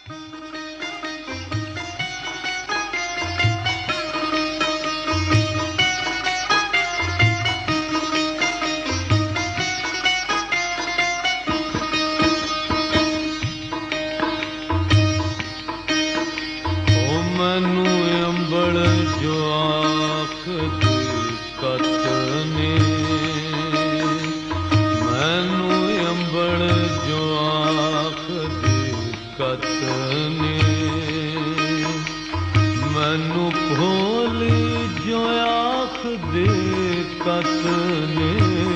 मैनू भोली जो आख दे कतने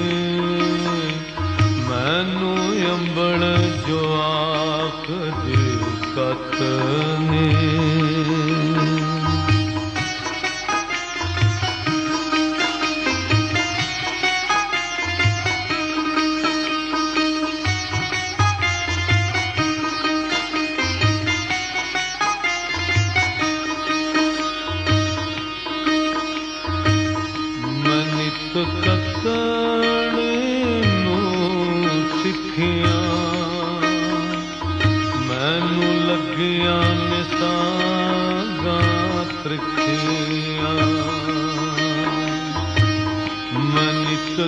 मैनू अंबड़ जो आख दे कतने कतने नू सिखिया मैनू लगिया निसागा त्रिखिया मैं नित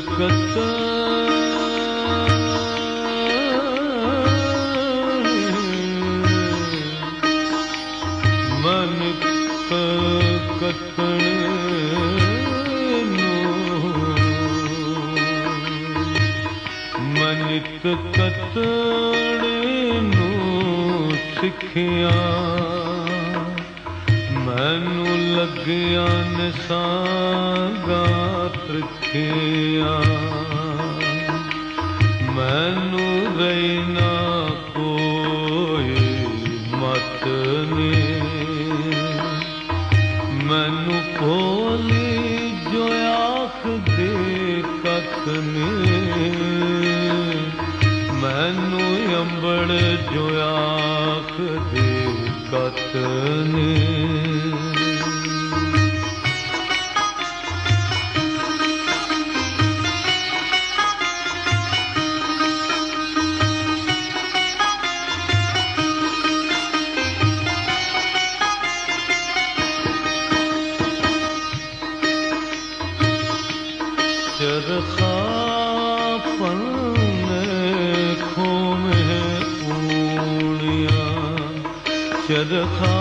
नित कतने नू सिखिया मैनू लगिया निसागा त्रिखिया मैनू रही ना कोई मत ने मैनू भोली जो आख दे कतने मैनू अंबड़ जो आख दे कतने चरखा चरखा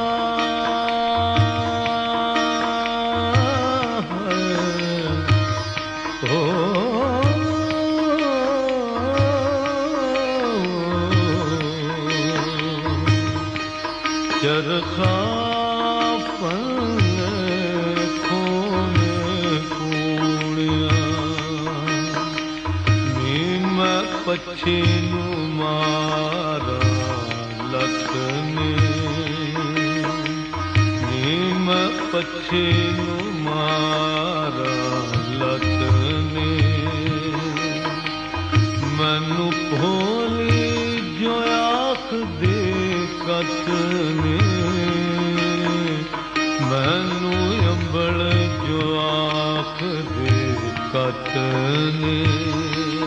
हो चरखा पक्षी नू मारा लखने नीम पक्षी नू मारा लखने मैनू भोली जो आख दे कतने मैनू अंबड़ जो आख दे कतने